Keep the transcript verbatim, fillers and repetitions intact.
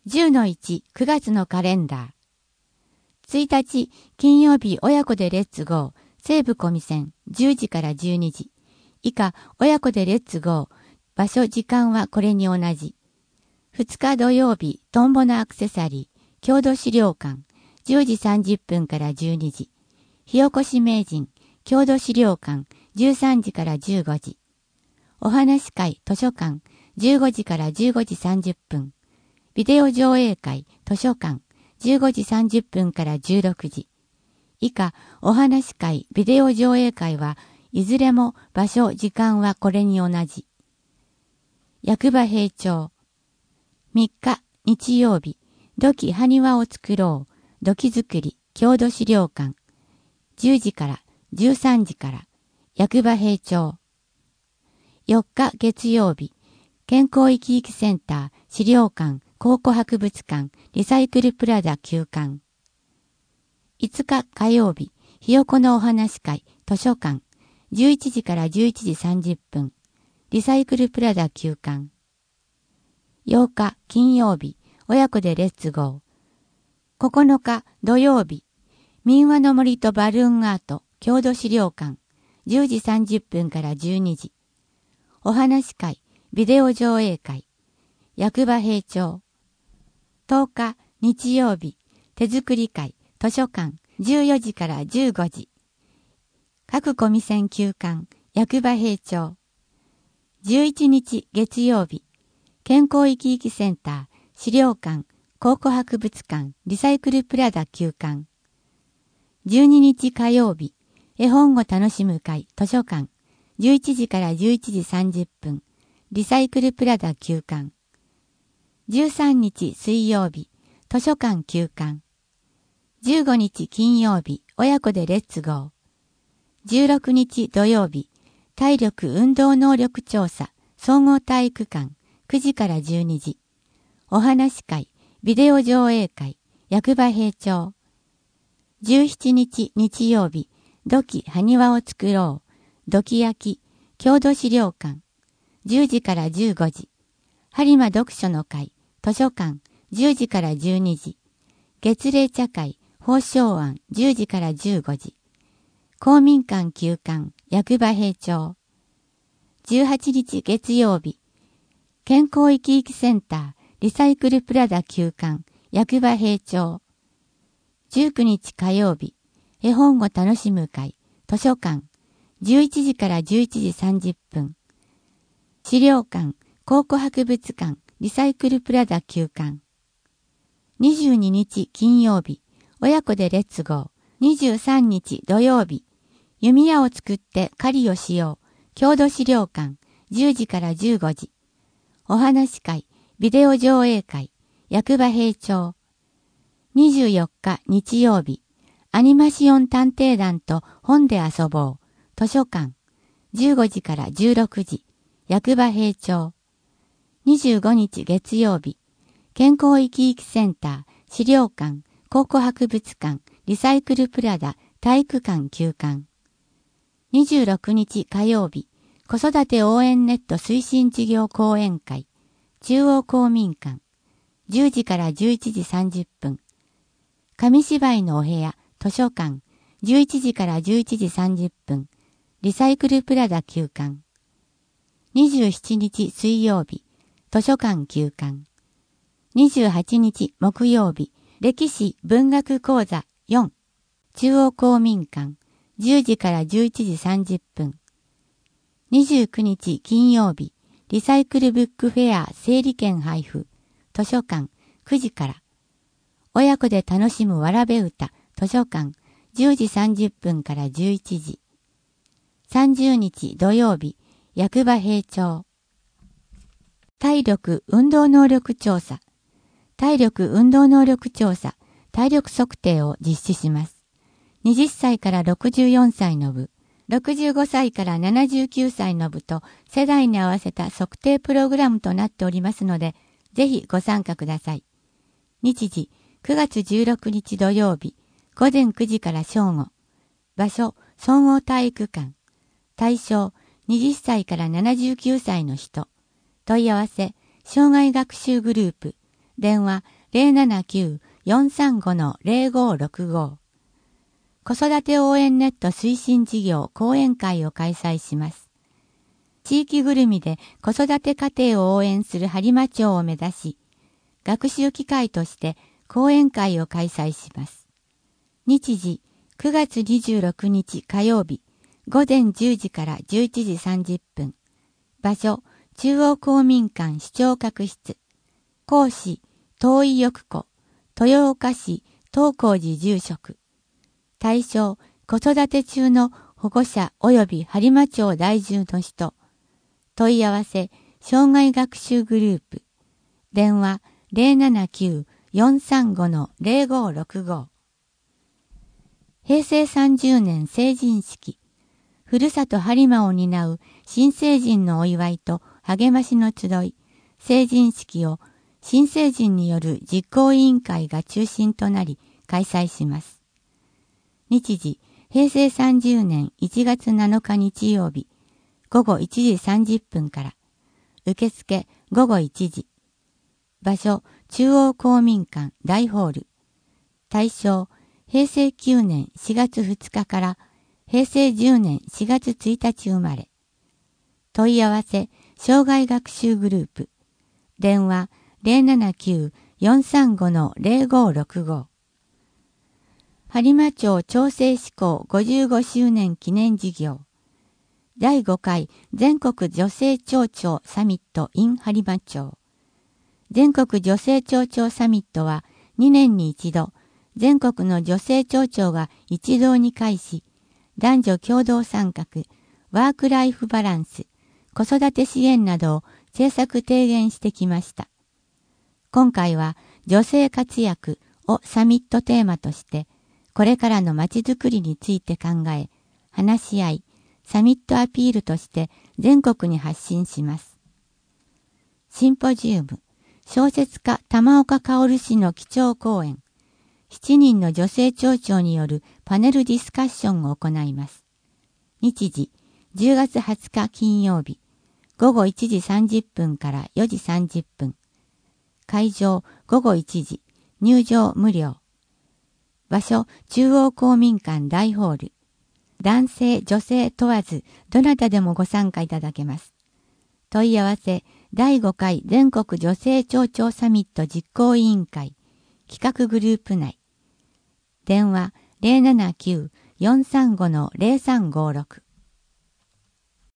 じゅうのいち、くがつのカレンダー。ついたち、金曜日親子でレッツゴー、西武小見線、じゅうじからじゅうにじ。以下、親子でレッツゴー、場所、時間はこれに同じ。ふつか土曜日、トンボのアクセサリー、郷土資料館、じゅうじさんじゅっぷんからじゅうにじ。火起こし名人、郷土資料館、じゅうさんじからじゅうごじ。お話会、図書館、じゅうごじからじゅうごじさんじゅっぷん。ビデオ上映会、図書館、じゅうごじさんじゅっぷんからじゅうろくじ。以下、お話会、ビデオ上映会はいずれも場所、時間はこれに同じ。役場平町。みっか、日曜日、土器埴輪を作ろう、土器作り、郷土資料館。じゅうじからじゅうさんじから、役場平町。よっか、月曜日、健康生き生きセンター、資料館、考古博物館、リサイクルプラザ休館。いつか火曜日、ひよこのお話会、図書館、じゅういちじからじゅういちじさんじゅっぷん、リサイクルプラザ休館。ようか金曜日、親子でレッツゴー。ここのか土曜日、民話の森とバルーンアート、郷土資料館、じゅうじさんじゅっぷんからじゅうにじ。お話会、ビデオ上映会、役場平町。とおか日曜日、手作り会、図書館、じゅうよじからじゅうごじ。各小見線休館、役場平町。じゅういちにち月曜日、健康生き生きセンター、資料館、考古博物館、リサイクルプラザ休館。じゅうににち火曜日、絵本を楽しむ会、図書館、じゅういちじからじゅういちじさんじゅっぷん、リサイクルプラザ休館。じゅうさんにち水曜日、図書館休館。じゅうごにち金曜日、親子でレッツゴー。じゅうろくにち土曜日、体力運動能力調査、総合体育館、くじからじゅうにじ。お話会、ビデオ上映会、役場平町。じゅうしちにち日曜日、土器埴輪を作ろう、土器焼き、郷土資料館、じゅうじからじゅうごじ。播磨読書の会、図書館、じゅうじからじゅうにじ。月例茶会、宝生庵、じゅうじからじゅうごじ。公民館休館、役場平町。じゅうはちにち月曜日、健康生き生きセンター、リサイクルプラザ休館、役場平町。じゅうくにち火曜日、絵本を楽しむ会、図書館、じゅういちじからじゅういちじさんじゅっぷん。資料館、考古博物館、リサイクルプラザ休館。にじゅうににち金曜日、親子でレッツゴー。にじゅうさんにち土曜日、弓矢を作って狩りをしよう。郷土資料館、じゅうじからじゅうごじ。お話会、ビデオ上映会、役場平町。にじゅうよっか日曜日、アニマシオン探偵団と本で遊ぼう。図書館、じゅうごじからじゅうろくじ。役場平町。にじゅうごにち月曜日、健康生き生きセンター、資料館、考古博物館、リサイクルプラザ、体育館休館。にじゅうろくにち火曜日、子育て応援ネット推進事業講演会、中央公民館、じゅうじからじゅういちじさんじゅっぷん。紙芝居のお部屋、図書館、じゅういちじからじゅういちじさんじゅっぷん。リサイクルプラザ休館。にじゅうしちにち水曜日、図書館休館。にじゅうはちにち木曜日、歴史文学講座よん。中央公民館、じゅうじからじゅういちじさんじゅっぷん。にじゅうくにち金曜日、リサイクルブックフェア整理券配布、図書館くじから。親子で楽しむわらべ歌、図書館じゅうじさんじゅっぷんからじゅういちじ。さんじゅうにち土曜日、役場平町。体力運動能力調査。体力運動能力調査、体力測定を実施します。はたちからろくじゅうよんさいの部、ろくじゅうごさいからななじゅうきゅうさいの部と世代に合わせた測定プログラムとなっておりますので、ぜひご参加ください。日時、くがつじゅうろくにち土曜日、ごぜんくじから正午。場所、総合体育館。対象、はたちからななじゅうきゅうさいの人。問い合わせ、障害学習グループ、 電話 ゼロななきゅう よんさんご ゼロごろくご。子育て応援ネット推進事業講演会を開催します。地域ぐるみで子育て家庭を応援する播磨町を目指し、学習機会として講演会を開催します。日時くがつにじゅうろくにち火曜日、午前じゅうじからじゅういちじさんじゅっぷん。場所、中央公民館視聴覚室。講師、遠井翼子、豊岡市東光寺住職。対象、子育て中の保護者及び播磨町在住の人。問い合わせ、障害学習グループ。電話 ゼロななきゅう よんさんご ゼロごろくご。平成さんじゅうねん成人式。ふるさと播磨を担う新成人のお祝いと励ましの集い、成人式を新成人による実行委員会が中心となり開催します。日時、平成さんじゅうねんいちがつなのか日曜日、午後いちじさんじゅっぷんから。受付午後いちじ。場所、中央公民館大ホール。対象、平成きゅうねんしがつふつかから平成じゅうねんしがつついたち生まれ。問い合わせ、障害学習グループ。電話 ゼロななきゅう よんさんご ゼロごろくご。播磨町町制施行ごじゅうごしゅうねん記念事業。だいごかい全国女性町長サミット in 播磨町。全国女性町長サミットはにねんに一度、全国の女性町長が一堂に会し、男女共同参画、ワークライフバランス、子育て支援などを政策提言してきました。今回は女性活躍をサミットテーマとして、これからのまちづくりについて考え、話し合い、サミットアピールとして全国に発信します。シンポジウム、小説家玉岡薫氏の基調講演、しちにんの女性町長によるパネルディスカッションを行います。日時、じゅうがつはつか金曜日、午後いちじさんじゅっぷんからよじさんじゅっぷん。会場、午後いちじ、入場無料。場所、中央公民館大ホール。男性、女性問わず、どなたでもご参加いただけます。問い合わせ、だいごかい全国女性町長サミット実行委員会、企画グループ内。電話 ゼロななきゅう よんさんご ゼロさんごろく。